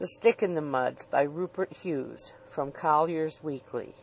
The Stick in the Muds by Rupert Hughes, from Collier's Weekly.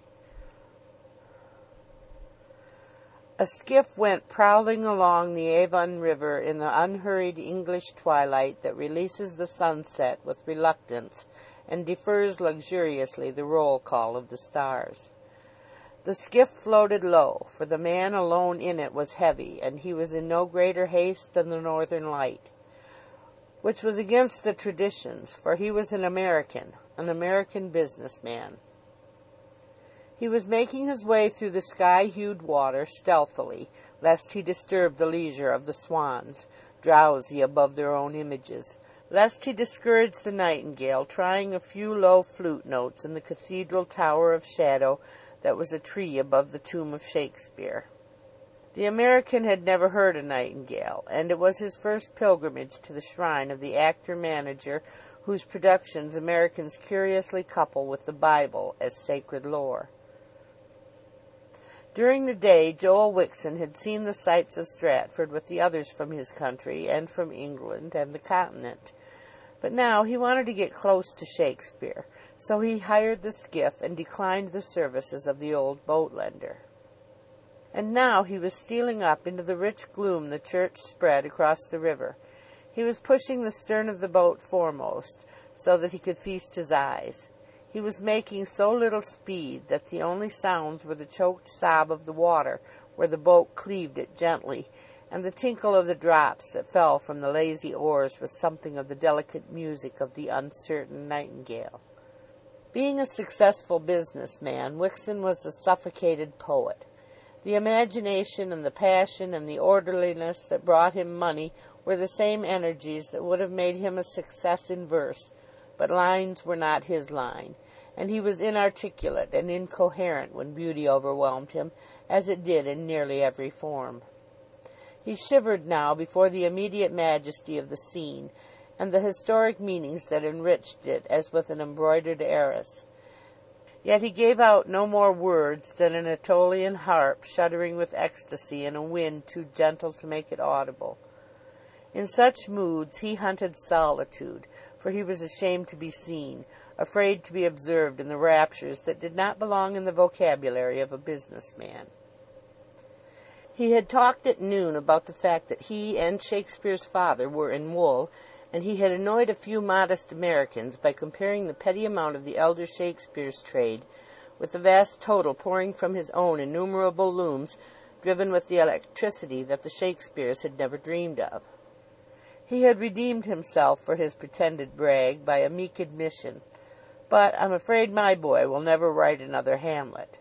A skiff went prowling along the Avon River in the unhurried English twilight that releases the sunset with reluctance and defers luxuriously the roll call of the stars. The skiff floated low, for the man alone in it was heavy, and he was in no greater haste than the Northern Light, which was against the traditions, for he was an American businessman. He was making his way through the sky-hued water stealthily, lest he disturb the leisure of the swans, drowsy above their own images, lest he discourage the nightingale trying a few low flute notes in the cathedral tower of shadow that was a tree above the tomb of Shakespeare. The American had never heard a nightingale, and it was his first pilgrimage to the shrine of the actor-manager whose productions Americans curiously couple with the Bible as sacred lore. During the day, Joel Wixon had seen the sights of Stratford with the others from his country and from England and the continent. But now he wanted to get close to Shakespeare, so he hired the skiff and declined the services of the old boat-lender. And now he was stealing up into the rich gloom the church spread across the river. He was pushing the stern of the boat foremost, so that he could feast his eyes. He was making so little speed that the only sounds were the choked sob of the water where the boat cleaved it gently, and the tinkle of the drops that fell from the lazy oars with something of the delicate music of the uncertain nightingale. Being a successful businessman, Wixon was a suffocated poet. The imagination and the passion and the orderliness that brought him money were the same energies that would have made him a success in verse, but lines were not his line, and he was inarticulate and incoherent when beauty overwhelmed him, as it did in nearly every form. He shivered now before the immediate majesty of the scene, and the historic meanings that enriched it as with an embroidered arras. Yet he gave out no more words than an Aetolian harp shuddering with ecstasy in a wind too gentle to make it audible. In such moods he hunted solitude, for he was ashamed to be seen, afraid to be observed in the raptures that did not belong in the vocabulary of a businessman. He had talked at noon about the fact that he and Shakespeare's father were in wool, and he had annoyed a few modest Americans by comparing the petty amount of the elder Shakespeare's trade with the vast total pouring from his own innumerable looms, driven with the electricity that the Shakespeares had never dreamed of. He had redeemed himself for his pretended brag by a meek admission, "But I'm afraid my boy will never write another Hamlet."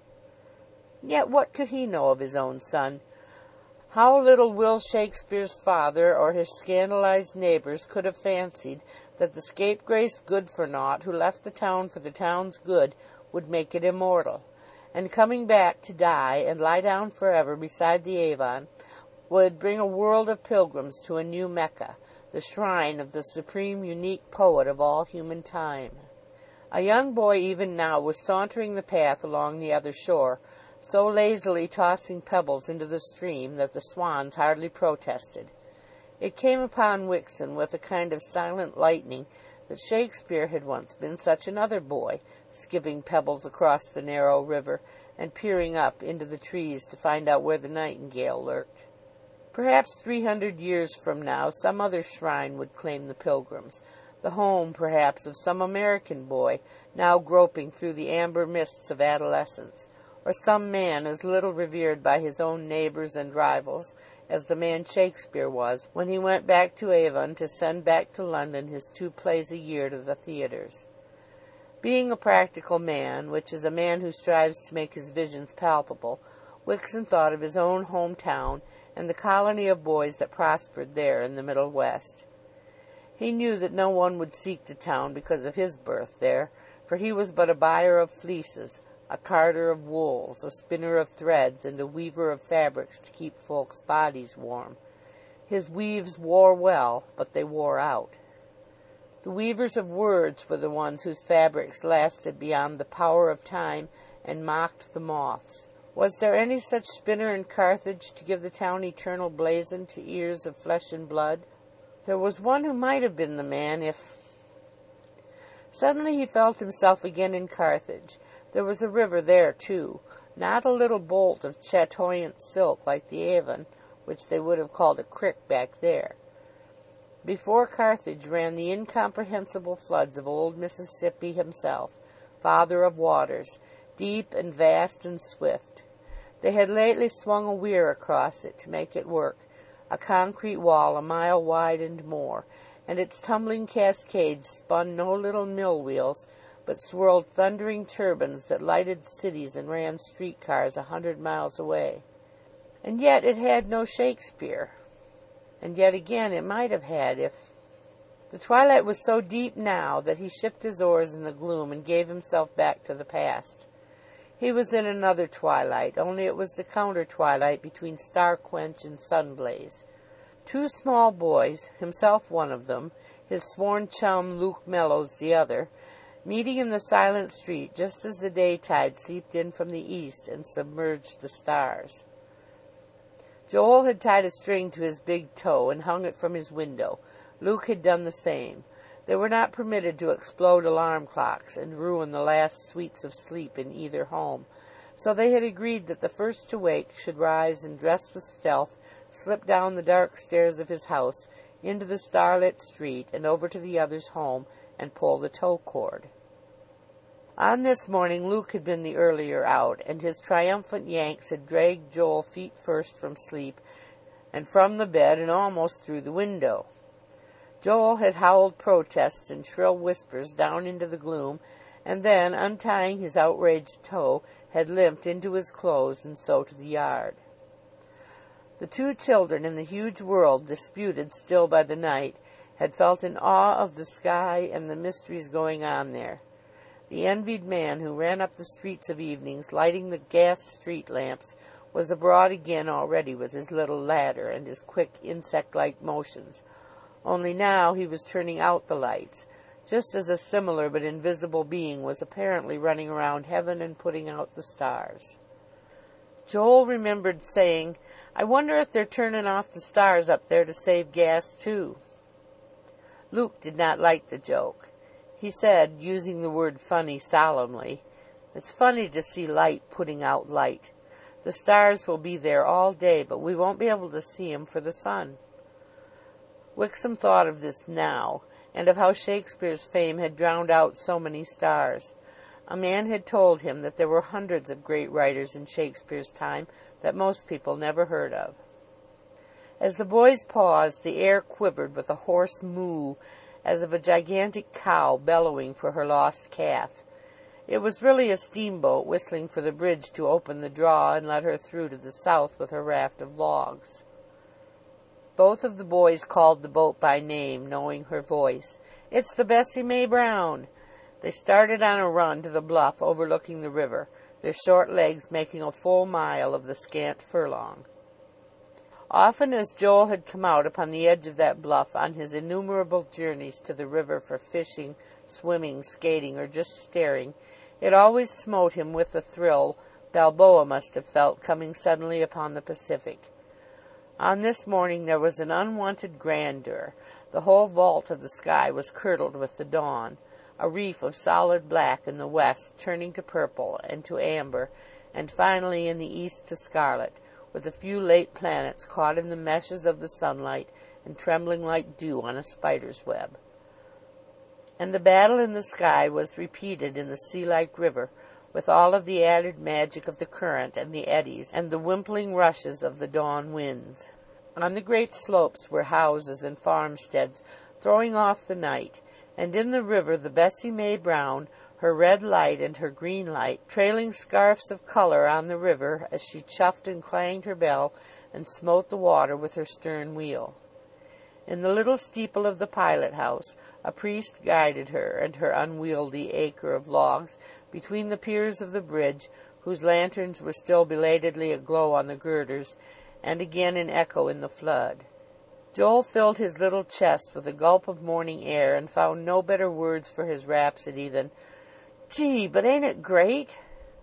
Yet what could he know of his own son? How little Will Shakespeare's father or his scandalized neighbors could have fancied that the scapegrace Good-for-Naught who left the town for the town's good would make it immortal, and coming back to die and lie down forever beside the Avon would bring a world of pilgrims to a new Mecca, the shrine of the supreme unique poet of all human time. A young boy even now was sauntering the path along the other shore, so lazily tossing pebbles into the stream that the swans hardly protested. It came upon Wixon with a kind of silent lightning that Shakespeare had once been such another boy, skipping pebbles across the narrow river and peering up into the trees to find out where the nightingale lurked. Perhaps 300 years from now some other shrine would claim the pilgrims, the home, perhaps, of some American boy now groping through the amber mists of adolescence, or some man as little revered by his own neighbors and rivals as the man Shakespeare was when he went back to Avon to send back to London his 2 plays a year to the theatres. Being a practical man, which is a man who strives to make his visions palpable, Wixon thought of his own home town and the colony of boys that prospered there in the Middle West. He knew that no one would seek the town because of his birth there, for he was but a buyer of fleeces, a carder of wools, a spinner of threads, and a weaver of fabrics to keep folks' bodies warm. His weaves wore well, but they wore out. The weavers of words were the ones whose fabrics lasted beyond the power of time and mocked the moths. Was there any such spinner in Carthage to give the town eternal blazon to ears of flesh and blood? There was one who might have been the man if... Suddenly he felt himself again in Carthage. There was a river there, too, not a little bolt of chatoyant silk like the Avon, which they would have called a crick back there. Before Carthage ran the incomprehensible floods of old Mississippi himself, father of waters, deep and vast and swift. They had lately swung a weir across it to make it work, a concrete wall a mile wide and more, and its tumbling cascades spun no little mill wheels, but swirled thundering turbines that lighted cities and ran streetcars 100 miles away. And yet it had no Shakespeare. And yet again it might have had if... The twilight was so deep now that he shipped his oars in the gloom and gave himself back to the past. He was in another twilight, only it was the counter-twilight between star-quench and sun-blaze. Two small boys, himself one of them, his sworn chum Luke Mellows the other, meeting in the silent street just as the daytide seeped in from the east and submerged the stars. Joel had tied a string to his big toe and hung it from his window. Luke had done the same. They were not permitted to explode alarm clocks and ruin the last sweets of sleep in either home, so they had agreed that the first to wake should rise and dress with stealth, slip down the dark stairs of his house, into the starlit street, and over to the other's home, and pull the tow cord. On this morning Luke had been the earlier out, and his triumphant yanks had dragged Joel feet first from sleep, and from the bed, and almost through the window. Joel had howled protests in shrill whispers down into the gloom, and then, untying his outraged toe, had limped into his clothes and so to the yard. The two children in the huge world, disputed still by the night, had felt in awe of the sky and the mysteries going on there. The envied man who ran up the streets of evenings, lighting the gas street lamps, was abroad again already with his little ladder and his quick insect-like motions. Only now he was turning out the lights, just as a similar but invisible being was apparently running around heaven and putting out the stars. Joel remembered saying, "I wonder if they're turning off the stars up there to save gas, too." Luke did not like the joke. He said, using the word funny solemnly, "It's funny to see light putting out light. The stars will be there all day, but we won't be able to see 'em for the sun." Wixom thought of this now, and of how Shakespeare's fame had drowned out so many stars. A man had told him that there were hundreds of great writers in Shakespeare's time that most people never heard of. As the boys paused, the air quivered with a hoarse moo, as of a gigantic cow bellowing for her lost calf. It was really a steamboat whistling for the bridge to open the draw and let her through to the south with her raft of logs. Both of the boys called the boat by name, knowing her voice. "It's the Bessie May Brown." They started on a run to the bluff overlooking the river, their short legs making a full mile of the scant furlong. Often as Joel had come out upon the edge of that bluff on his innumerable journeys to the river for fishing, swimming, skating, or just staring, it always smote him with the thrill Balboa must have felt coming suddenly upon the Pacific. On this morning there was an unwonted grandeur. The whole vault of the sky was curdled with the dawn, a reef of solid black in the west turning to purple and to amber, and finally in the east to scarlet, with a few late planets caught in the meshes of the sunlight and trembling like dew on a spider's web. And the battle in the sky was repeated in the sea-like river, with all of the added magic of the current and the eddies and the wimpling rushes of the dawn winds. On the great slopes were houses and farmsteads throwing off the night, and in the river the Bessie May Brown, her red light and her green light, trailing scarfs of color on the river as she chuffed and clanged her bell and smote the water with her stern wheel. In the little steeple of the pilot house a priest guided her and her unwieldy acre of logs between the piers of the bridge, whose lanterns were still belatedly aglow on the girders, and again in echo in the flood. Joel filled his little chest with a gulp of morning air and found no better words for his rhapsody than, "Gee, but ain't it great?"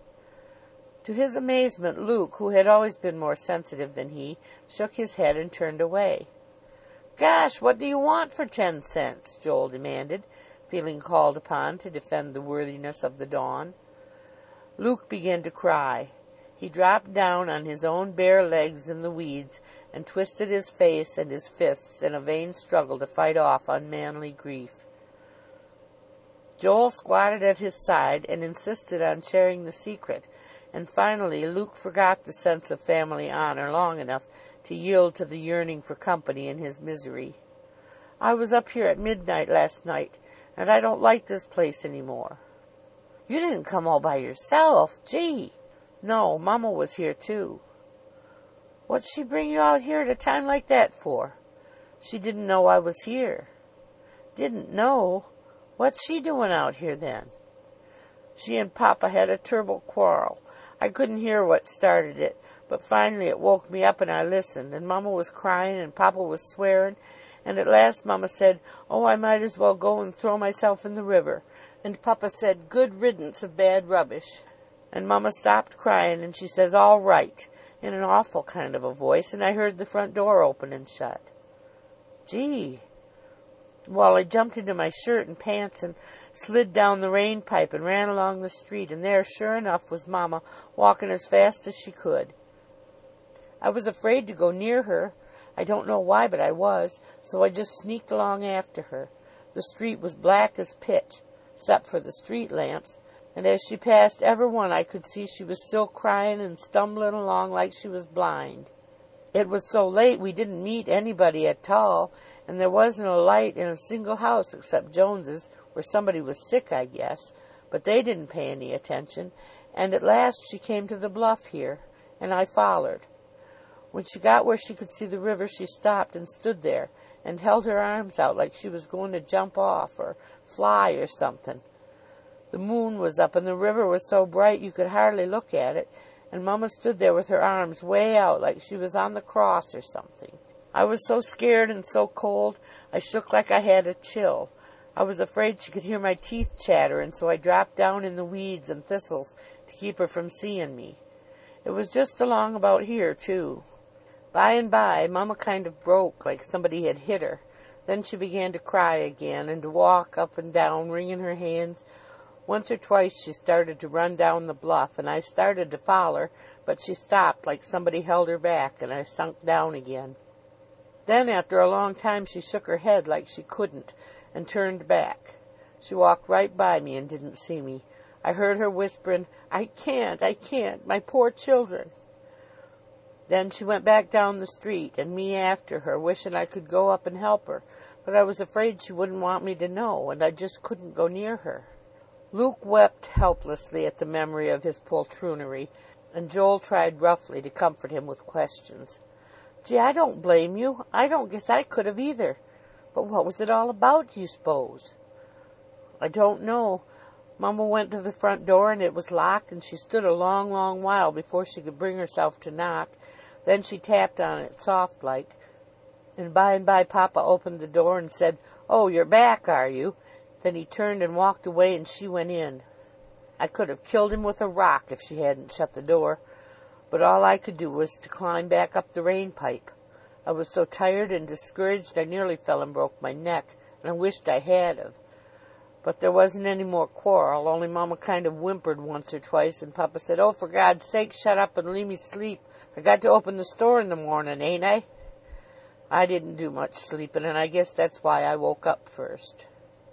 To his amazement, Luke, who had always been more sensitive than he, shook his head and turned away. "Gosh, what do you want for 10 cents?" Joel demanded, feeling called upon to defend the worthiness of the dawn. Luke began to cry. He dropped down on his own bare legs in the weeds and twisted his face and his fists in a vain struggle to fight off unmanly grief. Joel squatted at his side and insisted on sharing the secret, and finally Luke forgot the sense of family honor long enough to yield to the yearning for company in his misery. "I was up here at midnight last night, and I don't like this place any more." "You didn't come all by yourself. Gee!" "No, Mama was here too." "What'd she bring you out here at a time like that for?" "She didn't know I was here." "Didn't know? What's she doing out here then?" "She and Papa had a turble quarrel. I couldn't hear what started it, but finally it woke me up and I listened, and Mama was crying and Papa was swearing, and at last Mama said, 'Oh, I might as well go and throw myself in the river,' and Papa said, 'Good riddance of bad rubbish.' And Mama stopped crying and she says, 'All right,' in an awful kind of a voice, and I heard the front door open and shut." "Gee!" "Well, I jumped into my shirt and pants and slid down the rain pipe and ran along the street, and there, sure enough, was Mama walking as fast as she could. I was afraid to go near her. I don't know why, but I was, so I just sneaked along after her. The street was black as pitch, 'cept for the street lamps, and as she passed every one I could see she was still crying and stumbling along like she was blind. It was so late we didn't meet anybody at all, and there wasn't a light in a single house except Jones's, where somebody was sick, I guess, but they didn't pay any attention, and at last she came to the bluff here, and I follered. When she got where she could see the river, she stopped and stood there and held her arms out like she was going to jump off or fly or something. The moon was up and the river was so bright you could hardly look at it, and Mama stood there with her arms way out like she was on the cross or something. I was so scared and so cold, I shook like I had a chill. I was afraid she could hear my teeth chatter, and so I dropped down in the weeds and thistles to keep her from seeing me. It was just along about here, too. By and by, Mama kind of broke, like somebody had hit her. Then she began to cry again, and to walk up and down, wringing her hands. Once or twice she started to run down the bluff, and I started to follow her, but she stopped like somebody held her back, and I sunk down again. Then, after a long time, she shook her head like she couldn't, and turned back. She walked right by me and didn't see me. I heard her whispering, I can't, my poor children." Then she went back down the street, and me after her, wishing I could go up and help her, but I was afraid she wouldn't want me to know, and I just couldn't go near her. Luke wept helplessly at the memory of his poltroonery, and Joel tried roughly to comfort him with questions. "Gee, I don't blame you. I don't guess I could have either. But what was it all about, do you suppose?" "I don't know. Mama went to the front door, and it was locked, and she stood a long, long while before she could bring herself to knock. Then she tapped on it soft-like, and by Papa opened the door and said, 'Oh, you're back, are you?' Then he turned and walked away, and she went in. I could have killed him with a rock if she hadn't shut the door, but all I could do was to climb back up the rain pipe. I was so tired and discouraged I nearly fell and broke my neck, and I wished I had of. But there wasn't any more quarrel, only Mama kind of whimpered once or twice, and Papa said, 'Oh, for God's sake, shut up and leave me sleep. I got to open the store in the morning, ain't I?' I didn't do much sleeping, and I guess that's why I woke up first."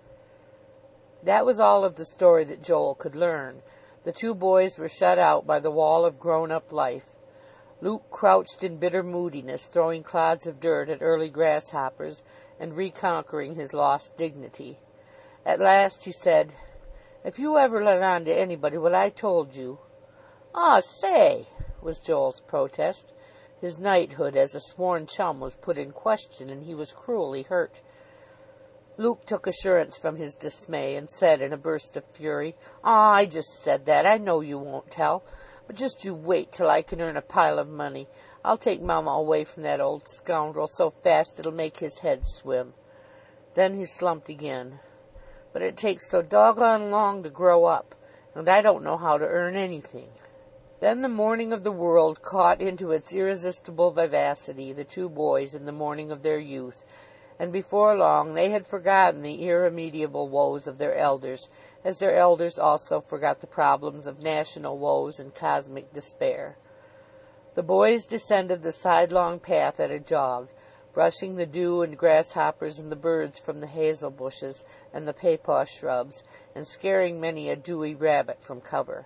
That was all of the story that Joel could learn. The two boys were shut out by the wall of grown-up life. Luke crouched in bitter moodiness, throwing clods of dirt at early grasshoppers, and reconquering his lost dignity. At last he said, "If you ever let on to anybody what I told you—" "Aw, say!" was Joel's protest. His knighthood as a sworn chum was put in question, and he was cruelly hurt. Luke took assurance from his dismay, and said in a burst of fury, "Aw, I just said that. I know you won't tell. But just you wait till I can earn a pile of money. I'll take Mama away from that old scoundrel so fast it'll make his head swim." Then he slumped again. "But it takes so doggone long to grow up, and I don't know how to earn anything." Then the morning of the world caught into its irresistible vivacity the two boys in the morning of their youth, and before long they had forgotten the irremediable woes of their elders, as their elders also forgot the problems of national woes and cosmic despair. The boys descended the sidelong path at a jog, brushing the dew and grasshoppers and the birds from the hazel bushes and the papaw shrubs, and scaring many a dewy rabbit from cover.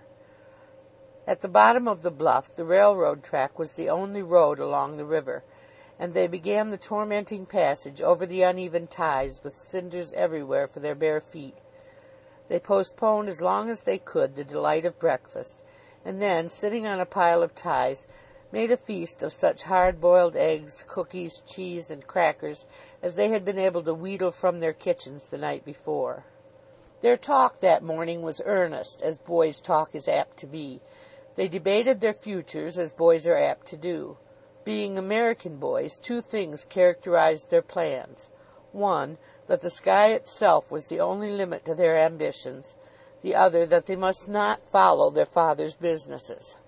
At the bottom of the bluff the railroad track was the only road along the river, and they began the tormenting passage over the uneven ties with cinders everywhere for their bare feet. They postponed as long as they could the delight of breakfast, and then, sitting on a pile of ties, made a feast of such hard-boiled eggs, cookies, cheese, and crackers as they had been able to wheedle from their kitchens the night before. Their talk that morning was earnest, as boys' talk is apt to be. They debated their futures, as boys are apt to do. Being American boys, two things characterized their plans. One, that the sky itself was the only limit to their ambitions. The other, that they must not follow their father's businesses.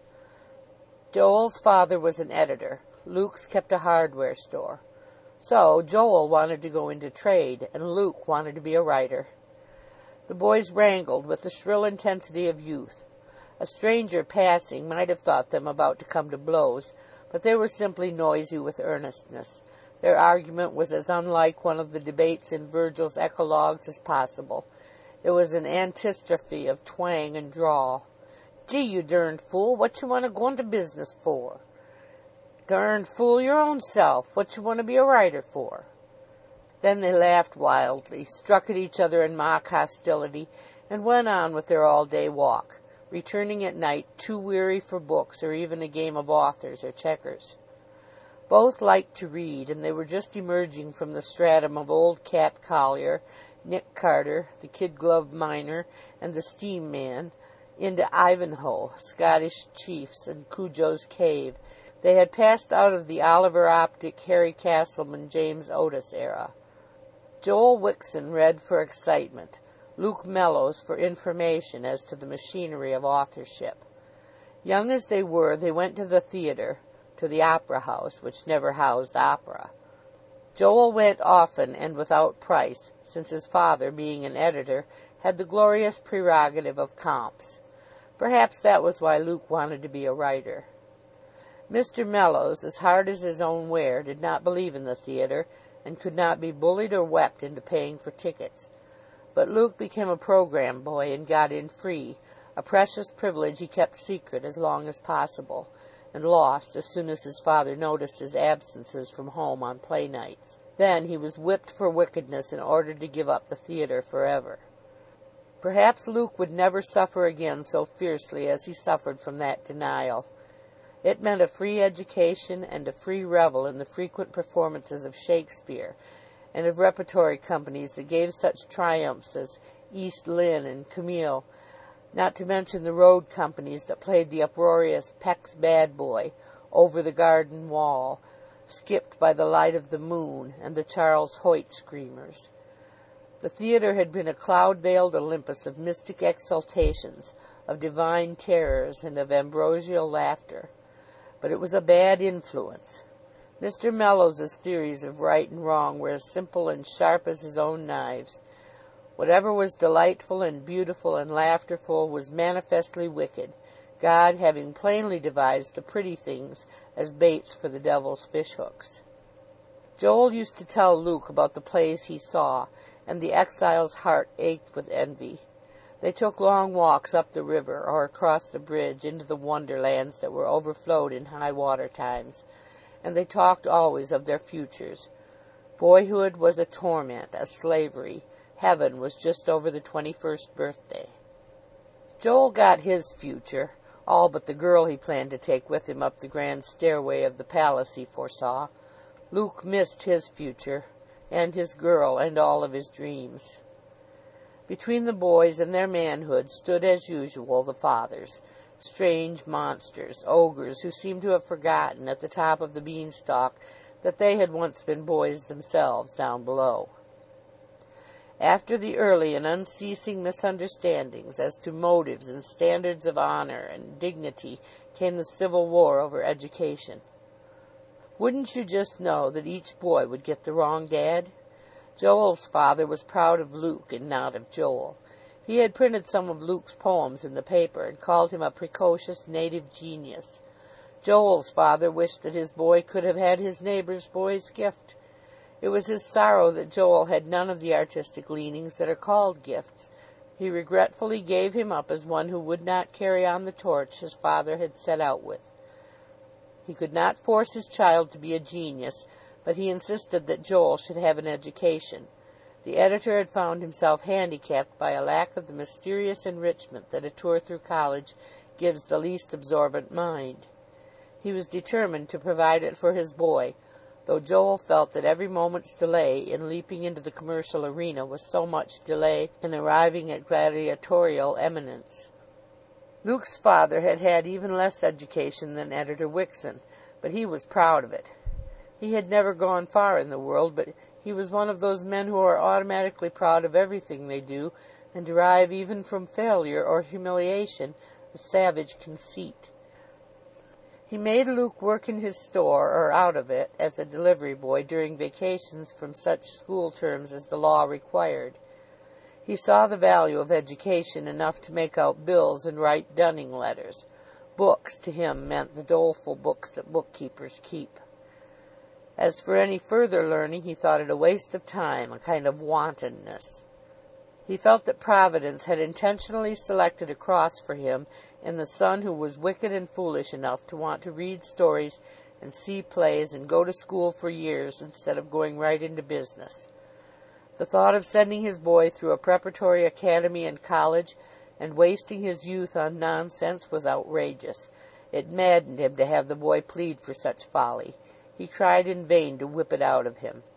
Joel's father was an editor. Luke's kept a hardware store. So Joel wanted to go into trade, and Luke wanted to be a writer. The boys wrangled with the shrill intensity of youth. A stranger passing might have thought them about to come to blows, but they were simply noisy with earnestness. Their argument was as unlike one of the debates in Virgil's Eclogues as possible. It was an antistrophe of twang and drawl. "Gee, you derned fool, what you want to go into business for?" "Derned fool your own self, what you want to be a writer for?" Then they laughed wildly, struck at each other in mock hostility, and went on with their all-day walk, returning at night too weary for books or even a game of authors or checkers. Both liked to read, and they were just emerging from the stratum of Old Cap Collier, Nick Carter, the kid-gloved miner, and the steam man, into Ivanhoe, Scottish chiefs, and Cudjoe's cave. They had passed out of the Oliver Optic, Harry Castleman, James Otis era. Joel Wixon read for excitement, Luke Mellows for information as to the machinery of authorship. Young as they were, they went to the theatre, to the opera house, which never housed opera. Joel went often and without price, since his father, being an editor, had the glorious prerogative of comps. Perhaps that was why Luke wanted to be a writer. Mr. Mellows, as hard as his own ware, did not believe in the theatre, and could not be bullied or wept into paying for tickets. But Luke became a programme boy and got in free, a precious privilege he kept secret as long as possible, and lost as soon as his father noticed his absences from home on play nights. Then he was whipped for wickedness and ordered to give up the theatre forever. Perhaps Luke would never suffer again so fiercely as he suffered from that denial. It meant a free education and a free revel in the frequent performances of Shakespeare, and of repertory companies that gave such triumphs as East Lynne and Camille, not to mention the road companies that played the uproarious Peck's Bad Boy, Over the Garden Wall, Skipped by the Light of the Moon, and the Charles Hoyt Screamers. The theatre had been a cloud-veiled Olympus of mystic exaltations, of divine terrors, and of ambrosial laughter. But it was a bad influence. Mr. Mellows's theories of right and wrong were as simple and sharp as his own knives. Whatever was delightful and beautiful and laughterful was manifestly wicked, God having plainly devised the pretty things as baits for the devil's fishhooks. Joel used to tell Luke about the plays he saw, and the exile's heart ached with envy. They took long walks up the river or across the bridge into the wonderlands that were overflowed in high water times, and they talked always of their futures. Boyhood was a torment, a slavery. Heaven was just over the 21st birthday. Joel got his future, all but the girl he planned to take with him up the grand stairway of the palace he foresaw. Luke missed his future, and his girl, and all of his dreams. Between the boys and their manhood stood, as usual, the fathers, strange monsters, ogres, who seemed to have forgotten at the top of the beanstalk that they had once been boys themselves down below. After the early and unceasing misunderstandings as to motives and standards of honor and dignity came the civil war over education. Wouldn't you just know that each boy would get the wrong dad? Joel's father was proud of Luke and not of Joel. He had printed some of Luke's poems in the paper, and called him a precocious native genius. Joel's father wished that his boy could have had his neighbor's boy's gift. It was his sorrow that Joel had none of the artistic leanings that are called gifts. He regretfully gave him up as one who would not carry on the torch his father had set out with. He could not force his child to be a genius, but he insisted that Joel should have an education. The editor had found himself handicapped by a lack of the mysterious enrichment that a tour through college gives the least absorbent mind. He was determined to provide it for his boy, though Joel felt that every moment's delay in leaping into the commercial arena was so much delay in arriving at gladiatorial eminence. Luke's father had had even less education than Editor Wixon, but he was proud of it. He had never gone far in the world, but he was one of those men who are automatically proud of everything they do, and derive even from failure or humiliation a savage conceit. He made Luke work in his store or out of it as a delivery boy during vacations from such school terms as the law required. He saw the value of education enough to make out bills and write dunning letters. Books to him meant the doleful books that bookkeepers keep. As for any further learning, he thought it a waste of time, a kind of wantonness. He felt that Providence had intentionally selected a cross for him in the son who was wicked and foolish enough to want to read stories and see plays and go to school for years instead of going right into business. The thought of sending his boy through a preparatory academy and college and wasting his youth on nonsense was outrageous. It maddened him to have the boy plead for such folly. He tried in vain to whip it out of him.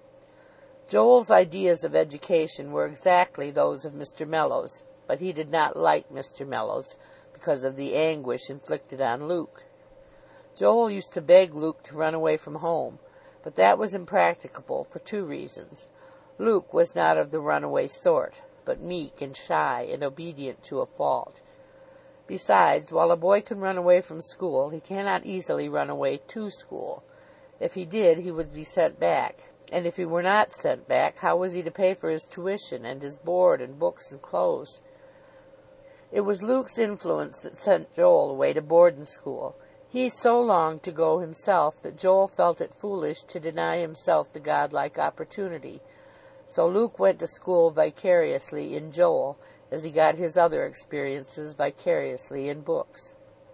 Joel's ideas of education were exactly those of Mr. Mellows, but he did not like Mr. Mellows because of the anguish inflicted on Luke. Joel used to beg Luke to run away from home, but that was impracticable for two reasons. Luke was not of the runaway sort, but meek and shy and obedient to a fault. Besides, while a boy can run away from school, he cannot easily run away to school. If he did, he would be sent back. And if he were not sent back, how was he to pay for his tuition and his board and books and clothes? It was Luke's influence that sent Joel away to boarding school. He so longed to go himself that Joel felt it foolish to deny himself the godlike opportunity. So Luke went to school vicariously in Joel, as he got his other experiences vicariously in books.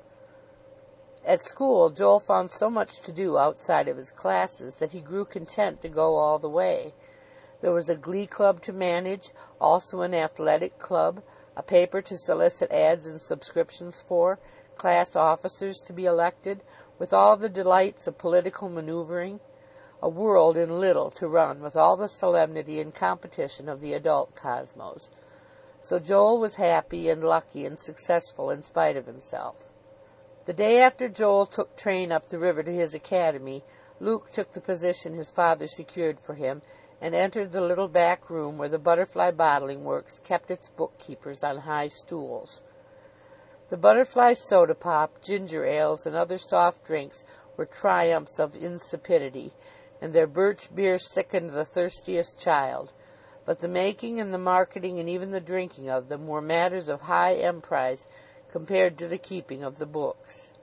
At school, Joel found so much to do outside of his classes that he grew content to go all the way. There was a glee club to manage, also an athletic club, a paper to solicit ads and subscriptions for, class officers to be elected, with all the delights of political maneuvering, a world in little to run with all the solemnity and competition of the adult cosmos. So Joel was happy and lucky and successful in spite of himself. The day after Joel took train up the river to his academy, Luke took the position his father secured for him, and entered the little back room where the Butterfly Bottling Works kept its bookkeepers on high stools. The Butterfly soda pop, ginger ales, and other soft drinks were triumphs of insipidity, and their birch beer sickened the thirstiest child. But the making and the marketing and even the drinking of them were matters of high emprise compared to the keeping of the books.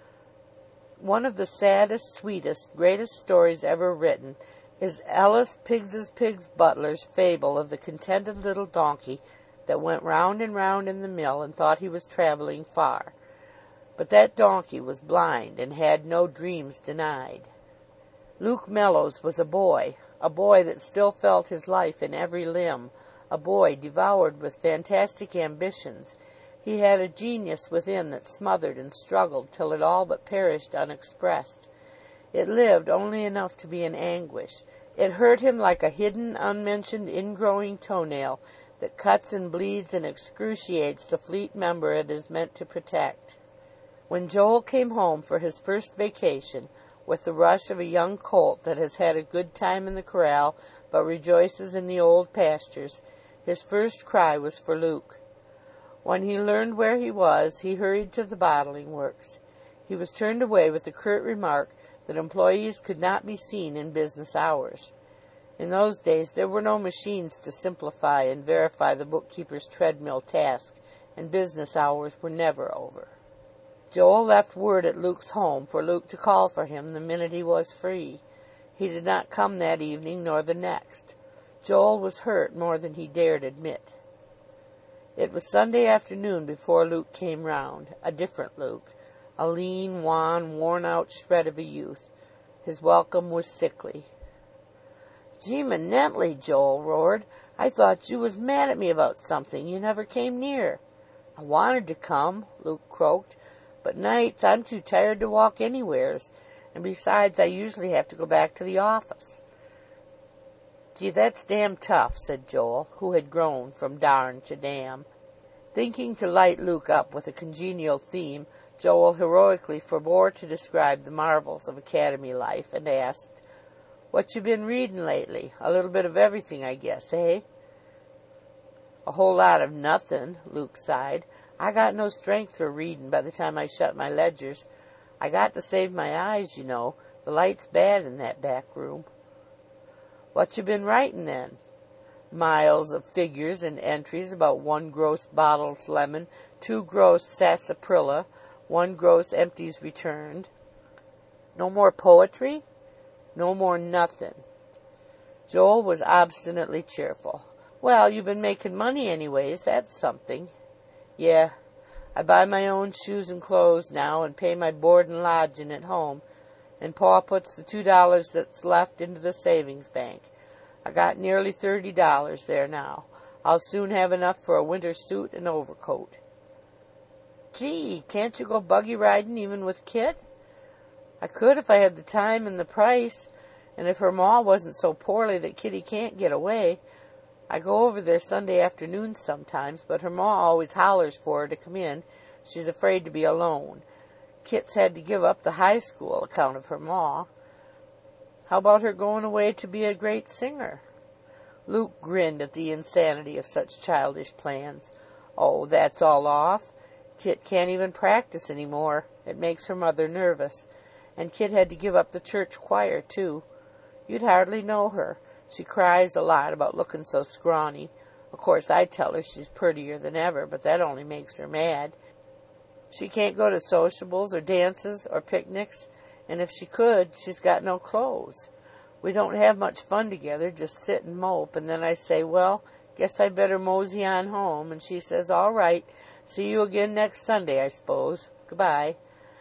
One of the saddest, sweetest, greatest stories ever written is Ellis Pigs's Butler's fable of the contented little donkey that went round and round in the mill and thought he was travelling far. But that donkey was blind and had no dreams denied. Luke Mellows was a boy that still felt his life in every limb, a boy devoured with fantastic ambitions. He had a genius within that smothered and struggled till it all but perished unexpressed. It lived only enough to be in anguish. It hurt him like a hidden, unmentioned, ingrowing toenail that cuts and bleeds and excruciates the fleet member it is meant to protect. When Joel came home for his first vacation, with the rush of a young colt that has had a good time in the corral but rejoices in the old pastures, his first cry was for Luke. When he learned where he was, he hurried to the bottling works. He was turned away with the curt remark that employees could not be seen in business hours. In those days there were no machines to simplify and verify the bookkeeper's treadmill task, and business hours were never over. Joel left word at Luke's home for Luke to call for him the minute he was free. He did not come that evening nor the next. Joel was hurt more than he dared admit. It was Sunday afternoon before Luke came round, a different Luke, a lean, wan, worn-out shred of a youth. His welcome was sickly. "Gee, Manently," Joel roared. "I thought you was mad at me about something. You never came near." "I wanted to come," Luke croaked, "but nights I'm too tired to walk anywheres. And besides, I usually have to go back to the office." "Gee, that's damn tough," said Joel, who had grown from darn to damn. Thinking to light Luke up with a congenial theme, Joel heroically forbore to describe the marvels of academy life, and asked, "What you been reading lately? A little bit of everything, I guess, eh?" "A whole lot of nothin'," Luke sighed. "I got no strength for readin' by the time I shut my ledgers. I got to save my eyes, you know. The light's bad in that back room." "What you been writing, then?" "Miles of figures and entries about 1 gross bottled lemon, 2 gross sarsaparilla, 1 gross empties returned." "No more poetry?" "No more nothin'." Joel was obstinately cheerful. "Well, you been making money anyways. That's something." "Yeh. I buy my own shoes and clothes now, and pay my board and lodgin' at home, and Pa puts the $2 that's left into the savings bank. I got nearly $30 there now. I'll soon have enough for a winter suit and overcoat." "Gee, can't you go buggy riding even with Kit?" "I could if I had the time and the price, and if her ma wasn't so poorly that Kitty can't get away. I go over there Sunday afternoons sometimes, but her ma always hollers for her to come in. She's afraid to be alone. Kit's had to give up the high school account of her ma." "How about her going away to be a great singer?" Luke grinned at the insanity of such childish plans. "Oh, that's all off. Kit can't even practice any more. It makes her mother nervous. And Kit had to give up the church choir, too. You'd hardly know her. She cries a lot about looking so scrawny. Of course, I tell her she's prettier than ever, but that only makes her mad. She can't go to sociables or dances or picnics, and if she could, she's got no clothes. We don't have much fun together, just sit and mope, and then I say, 'Well, guess I better mosey on home,' and she says, 'All right. See you again next Sunday, I s'pose. Goodbye.'"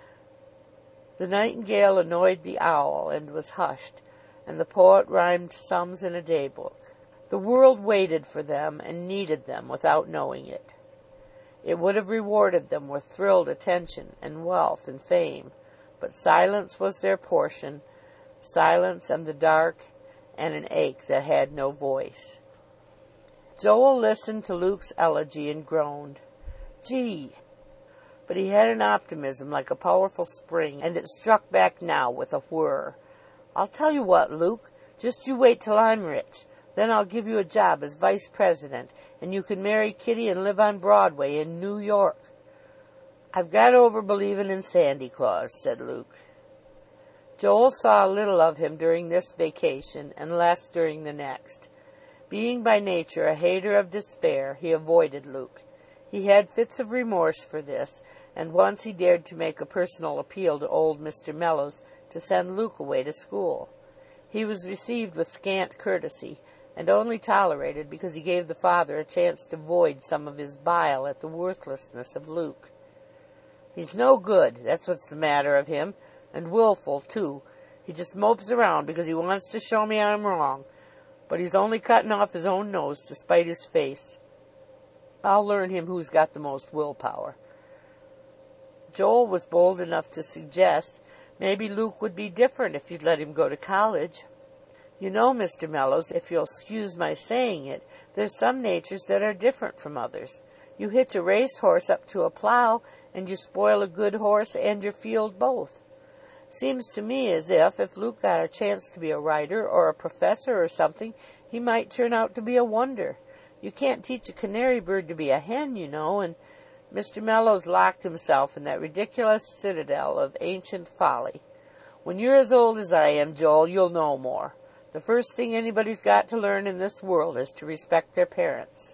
The nightingale annoyed the owl and was hushed, and the poet rhymed sums in a day book. The world waited for them and needed them without knowing it. It would have rewarded them with thrilled attention and wealth and fame, but silence was their portion, silence and the dark and an ache that had no voice. Joel listened to Luke's elegy and groaned. "Gee!" But he had an optimism like a powerful spring, and it struck back now with a whir. "I'll tell you what, Luke, just you wait till I'm rich. Then I'll give you a job as vice president, and you can marry Kitty and live on Broadway in New York." "I've got over believin' in Sandy Claus," said Luke. Joel saw little of him during this vacation, and less during the next. Being by nature a hater of despair, he avoided Luke. He had fits of remorse for this, and once he dared to make a personal appeal to old Mr. Mellows to send Luke away to school. He was received with scant courtesy, and only tolerated because he gave the father a chance to void some of his bile at the worthlessness of Luke. "He's no good, that's what's the matter of him, and willful, too. He just mopes around because he wants to show me I'm wrong, but he's only cutting off his own nose to spite his face. I'll learn him who's got the most willpower." Joel was bold enough to suggest, "Maybe Luke would be different if you'd let him go to college. You know, Mr. Mellows, if you'll 'scuse my saying it, there's some natures that are different from others. You hitch a race horse up to a plow, and you spoil a good horse and your field both. Seems to me as if Luke got a chance to be a writer or a professor or something, he might turn out to be a wonder. You can't teach a canary bird to be a hen, you know, and—" Mr. Mellows locked himself in that ridiculous citadel of ancient folly. "When you're as old as I am, Joel, you'll know more. The first thing anybody's got to learn in this world is to respect their parents."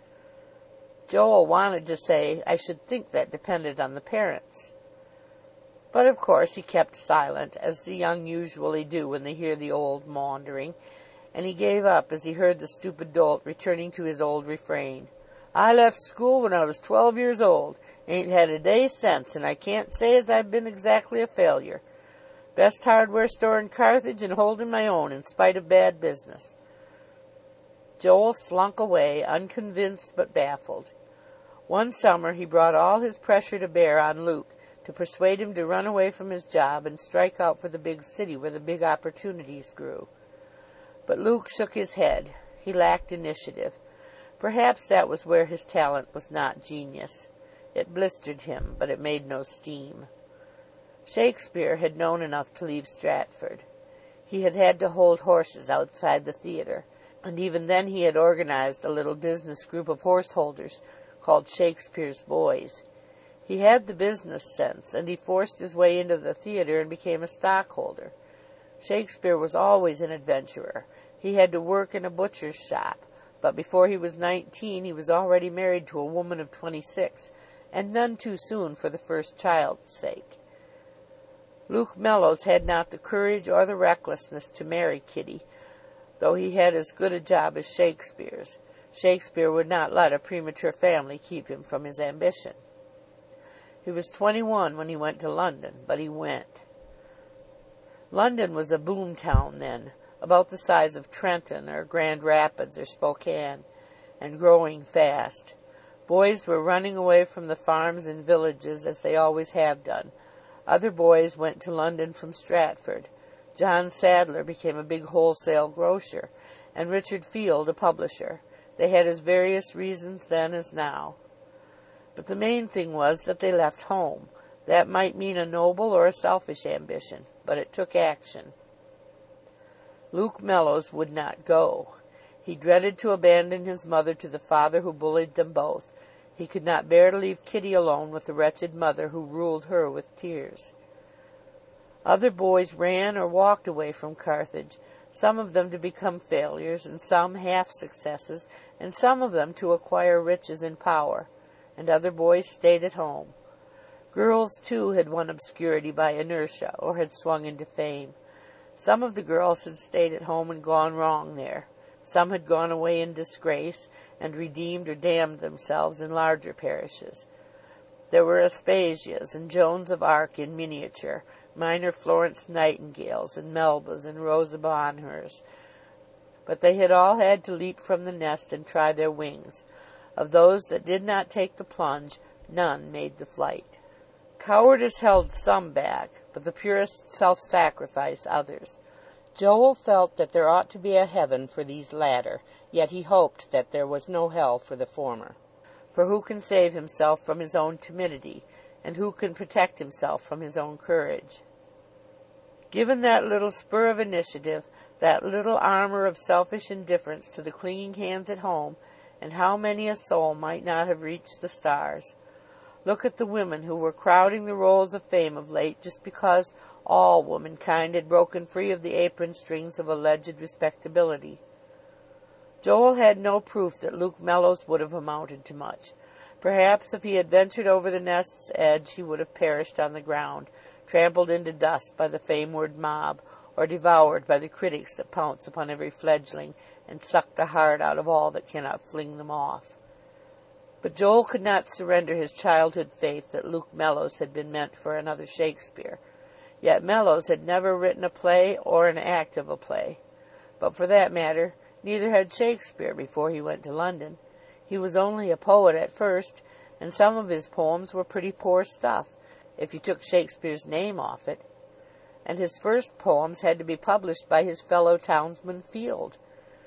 Joel wanted to say, "I should think that depended on the parents." But of course he kept silent, as the young usually do when they hear the old maundering, and he gave up as he heard the stupid dolt returning to his old refrain. "I left school when I was 12 years old. Ain't had a day since, and I can't say as I've been exactly a failure. Best hardware store in Carthage, and holding my own in spite of bad business." Joel slunk away, unconvinced but baffled. One summer he brought all his pressure to bear on Luke to persuade him to run away from his job and strike out for the big city where the big opportunities grew. But Luke shook his head. He lacked initiative. Perhaps that was where his talent was not genius. It blistered him, but it made no steam. Shakespeare had known enough to leave Stratford. He had had to hold horses outside the theatre, and even then he had organized a little business group of horseholders called Shakespeare's Boys. He had the business sense, and he forced his way into the theatre and became a stockholder. Shakespeare was always an adventurer. He had to work in a butcher's shop, but before he was 19 he was already married to a woman of 26, and none too soon for the first child's sake. Luke Mellows had not the courage or the recklessness to marry Kitty, though he had as good a job as Shakespeare's. Shakespeare would not let a premature family keep him from his ambition. He was 21 when he went to London, but he went. London was a boom town then, about the size of Trenton or Grand Rapids or Spokane, and growing fast. Boys were running away from the farms and villages, as they always have done. Other boys went to London from Stratford. John Sadler became a big wholesale grocer, and Richard Field a publisher. They had as various reasons then as now. But the main thing was that they left home. That might mean a noble or a selfish ambition, but it took action. Luke Mellows would not go. He dreaded to abandon his mother to the father who bullied them both. He could not bear to leave Kitty alone with the wretched mother who ruled her with tears. Other boys ran or walked away from Carthage, some of them to become failures, and some half successes, and some of them to acquire riches and power, and other boys stayed at home. Girls, too, had won obscurity by inertia, or had swung into fame. Some of the girls had stayed at home and gone wrong there. Some had gone away in disgrace, and redeemed or damned themselves in larger parishes. There were Aspasias and Joans of Arc in miniature, minor Florence Nightingales and Melbas and Rosa Bonheurs. But they had all had to leap from the nest and try their wings. Of those that did not take the plunge, none made the flight. Cowardice held some back, but the purest self-sacrifice others. Joel felt that there ought to be a heaven for these latter, yet he hoped that there was no hell for the former. For who can save himself from his own timidity, and who can protect himself from his own courage? Given that little spur of initiative, that little armor of selfish indifference to the clinging hands at home, and how many a soul might not have reached the stars? Look at the women who were crowding the rolls of fame of late just because all womankind had broken free of the apron strings of alleged respectability. Joel had no proof that Luke Mellows would have amounted to much. Perhaps if he had ventured over the nest's edge he would have perished on the ground, trampled into dust by the fameward mob, or devoured by the critics that pounce upon every fledgling and suck the heart out of all that cannot fling them off. But Joel could not surrender his childhood faith that Luke Mellows had been meant for another Shakespeare. Yet Mellows had never written a play or an act of a play. But for that matter, neither had Shakespeare before he went to London. He was only a poet at first, and some of his poems were pretty poor stuff, if you took Shakespeare's name off it. And his first poems had to be published by his fellow townsman Field.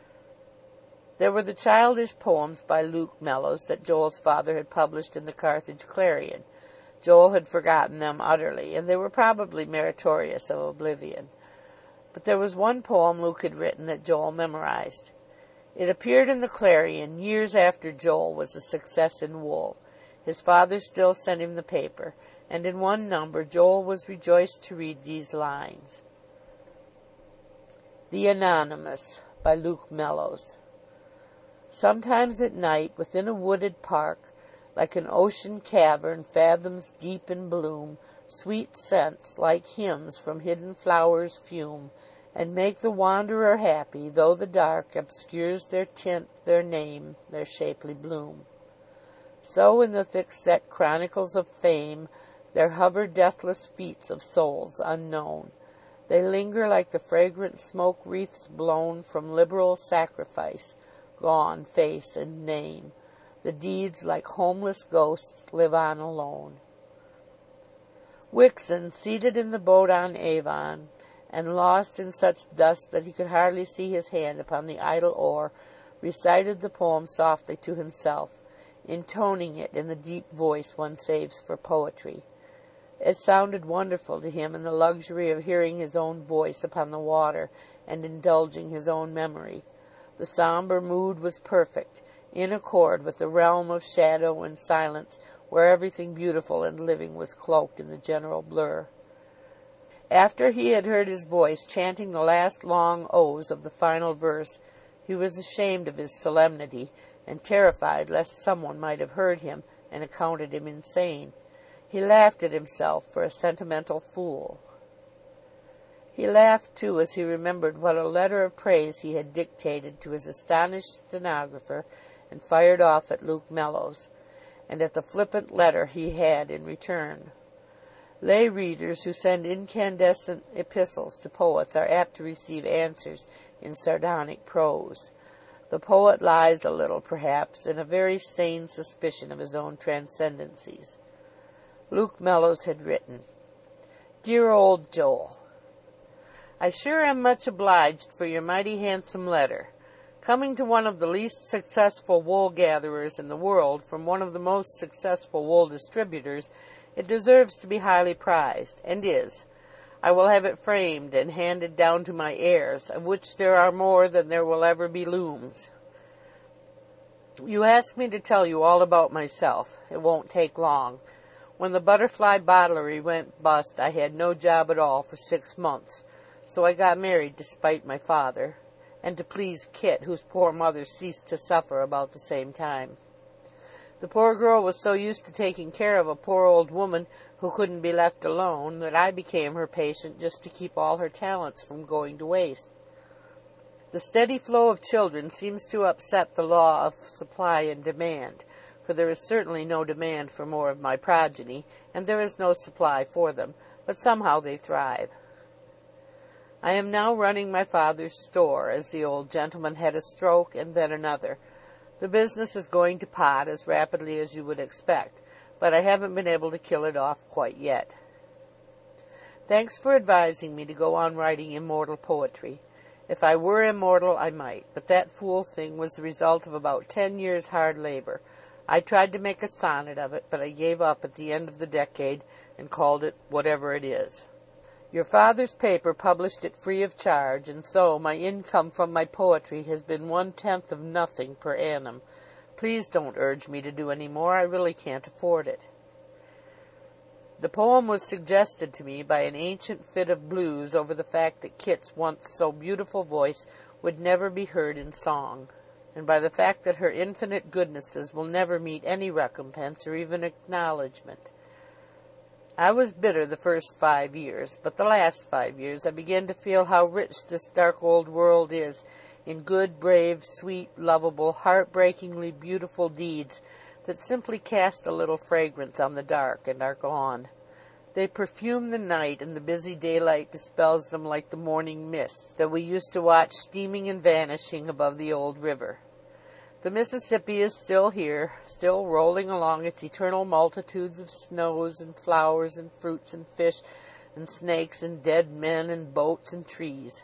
There were the childish poems by Luke Mellows that Joel's father had published in the Carthage Clarion. Joel had forgotten them utterly, and they were probably meritorious of oblivion. But there was one poem Luke had written that Joel memorized. It appeared in the Clarion years after Joel was a success in wool. His father still sent him the paper, and in one number Joel was rejoiced to read these lines. THE ANONYMOUS by Luke Mellows. Sometimes at night, within a wooded park, like an ocean cavern fathoms deep in bloom, sweet scents, like hymns from hidden flowers, fume, and make the wanderer happy, though the dark obscures their tint, their name, their shapely bloom. So in the thick-set chronicles of fame there hover deathless feats of souls unknown. They linger like the fragrant smoke wreaths blown from liberal sacrifice, gone face and name. The deeds, like homeless ghosts, live on alone. Wixon, seated in the boat on Avon, and lost in such dust that he could hardly see his hand upon the idle oar, recited the poem softly to himself, intoning it in the deep voice one saves for poetry. It sounded wonderful to him in the luxury of hearing his own voice upon the water and indulging his own memory. The sombre mood was perfect, in accord with the realm of shadow and silence where everything beautiful and living was cloaked in the general blur. After he had heard his voice chanting the last long O's of the final verse, he was ashamed of his solemnity and terrified lest someone might have heard him and accounted him insane. He laughed at himself for a sentimental fool. He laughed, too, as he remembered what a letter of praise he had dictated to his astonished stenographer and fired off at Luke Mellows, and at the flippant letter he had in return. Lay readers who send incandescent epistles to poets are apt to receive answers in sardonic prose. The poet lies a little, perhaps, in a very sane suspicion of his own transcendencies. Luke Mellows had written, "Dear old Joel, I sure am much obliged for your mighty handsome letter. Coming to one of the least successful wool gatherers in the world from one of the most successful wool distributors, it deserves to be highly prized, and is. I will have it framed and handed down to my heirs, of which there are more than there will ever be looms. You ask me to tell you all about myself. It won't take long. When the Butterfly Bottlery went bust, I had no job at all for 6 months, so I got married despite my father, and to please Kit, whose poor mother ceased to suffer about the same time. The poor girl was so used to taking care of a poor old woman who couldn't be left alone that I became her patient just to keep all her talents from going to waste. The steady flow of children seems to upset the law of supply and demand, for there is certainly no demand for more of my progeny, and there is no supply for them, but somehow they thrive. I am now running my father's store, as the old gentleman had a stroke and then another. The business is going to pot as rapidly as you would expect, but I haven't been able to kill it off quite yet. Thanks for advising me to go on writing immortal poetry. If I were immortal, I might, but that fool thing was the result of about 10 years' hard labor. I tried to make a sonnet of it, but I gave up at the end of the decade and called it Whatever It Is. Your father's paper published it free of charge, and so my income from my poetry has been 1/10 of nothing per annum. Please don't urge me to do any more. I really can't afford it." The poem was suggested to me by an ancient fit of blues over the fact that Kit's once so beautiful voice would never be heard in song, and by the fact that her infinite goodnesses will never meet any recompense or even acknowledgment. I was bitter the first 5 years, but the last 5 years I began to feel how rich this dark old world is in good, brave, sweet, lovable, heartbreakingly beautiful deeds that simply cast a little fragrance on the dark and are gone. They perfume the night, and the busy daylight dispels them like the morning mists that we used to watch steaming and vanishing above the old river. The Mississippi is still here, still rolling along its eternal multitudes of snows and flowers and fruits and fish and snakes and dead men and boats and trees.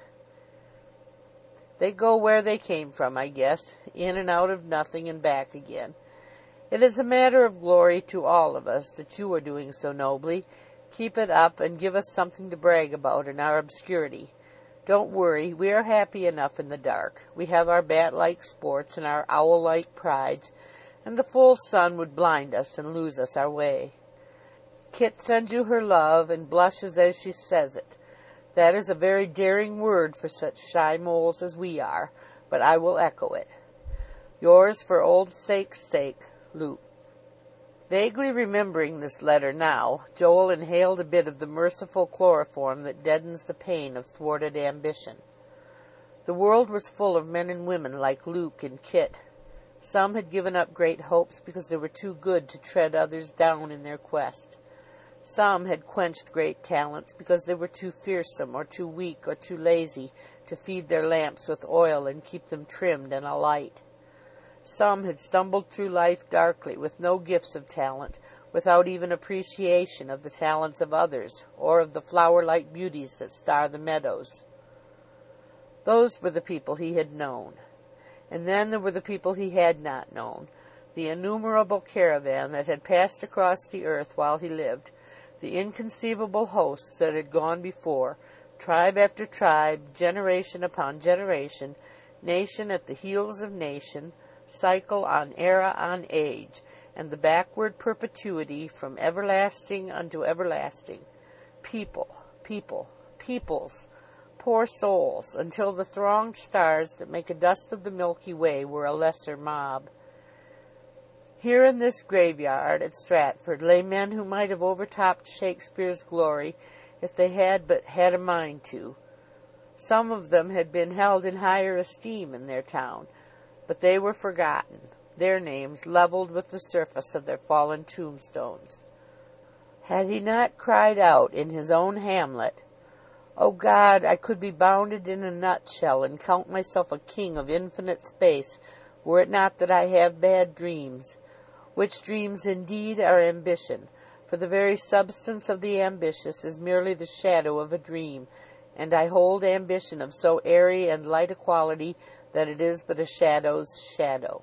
They go where they came from, I guess, in and out of nothing and back again. It is a matter of glory to all of us that you are doing so nobly. Keep it up and give us something to brag about in our obscurity. Don't worry, we are happy enough in the dark. We have our bat-like sports and our owl-like prides, and the full sun would blind us and lose us our way. Kit sends you her love and blushes as she says it. That is a very daring word for such shy moles as we are, but I will echo it. Yours for old sake's sake, Luke. Vaguely remembering this letter now, Joel inhaled a bit of the merciful chloroform that deadens the pain of thwarted ambition. The world was full of men and women like Luke and Kit. Some had given up great hopes because they were too good to tread others down in their quest. Some had quenched great talents because they were too fearsome or too weak or too lazy to feed their lamps with oil and keep them trimmed and alight. Some had stumbled through life darkly with no gifts of talent, without even appreciation of the talents of others or of the flower-like beauties that star the meadows. Those were the people he had known. And then there were the people he had not known, the innumerable caravan that had passed across the earth while he lived, the inconceivable hosts that had gone before, tribe after tribe, generation upon generation, nation at the heels of nation, cycle on era on age, and the backward perpetuity from everlasting unto everlasting. Peoples, poor souls, until the thronged stars that make a dust of the Milky Way were a lesser mob. Here in this graveyard at Stratford lay men who might have overtopped Shakespeare's glory if they had but had a mind to. Some of them had been held in higher esteem in their town, but they were forgotten, their names levelled with the surface of their fallen tombstones. Had he not cried out in his own hamlet, "O God, I could be bounded in a nutshell and count myself a king of infinite space, were it not that I have bad dreams, which dreams indeed are ambition, for the very substance of the ambitious is merely the shadow of a dream, and I hold ambition of so airy and light a quality that it is but a shadow's shadow."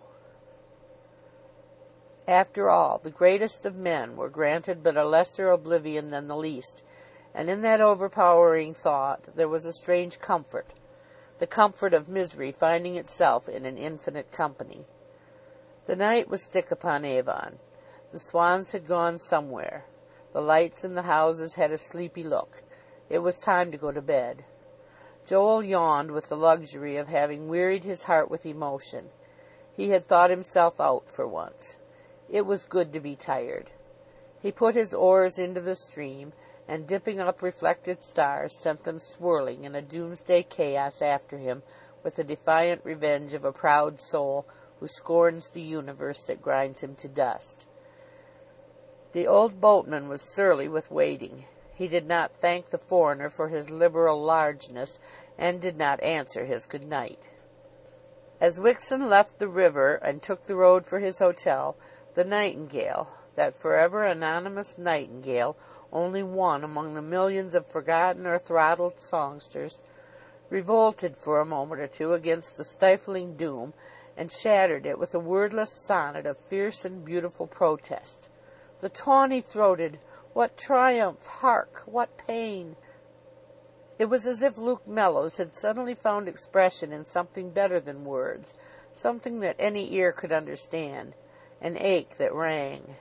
After all, the greatest of men were granted but a lesser oblivion than the least, and in that overpowering thought there was a strange comfort, the comfort of misery finding itself in an infinite company. The night was thick upon Avon. The swans had gone somewhere. The lights in the houses had a sleepy look. It was time to go to bed. Joel yawned with the luxury of having wearied his heart with emotion. He had thought himself out for once. It was good to be tired. He put his oars into the stream, and dipping up reflected stars, sent them swirling in a doomsday chaos after him, with the defiant revenge of a proud soul who scorns the universe that grinds him to dust. The old boatman was surly with waiting. He did not thank the foreigner for his liberal largeness, and did not answer his good night. As Wixon left the river and took the road for his hotel, the nightingale, that forever anonymous nightingale, only one among the millions of forgotten or throttled songsters, revolted for a moment or two against the stifling doom, and shattered it with a wordless sonnet of fierce and beautiful protest. The tawny-throated, what triumph, hark, what pain! It was as if Luke Mellows had suddenly found expression in something better than words, something that any ear could understand, an ache that rang.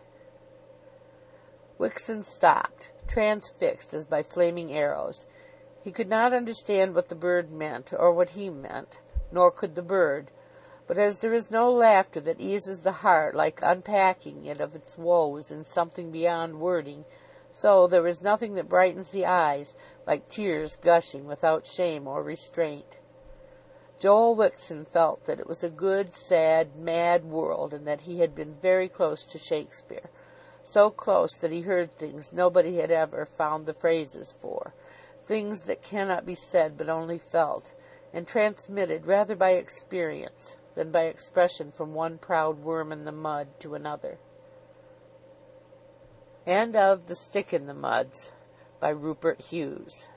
Wixon stopped, transfixed as by flaming arrows. He could not understand what the bird meant, or what he meant, nor could the bird. But as there is no laughter that eases the heart like unpacking it of its woes in something beyond wording, so there is nothing that brightens the eyes like tears gushing without shame or restraint. Joel Wixon felt that it was a good, sad, mad world, and that he had been very close to Shakespeare, so close that he heard things nobody had ever found the phrases for, things that cannot be said but only felt, and transmitted rather by experience than by expression from one proud worm in the mud to another. End of The Stick in the Muds by Rupert Hughes.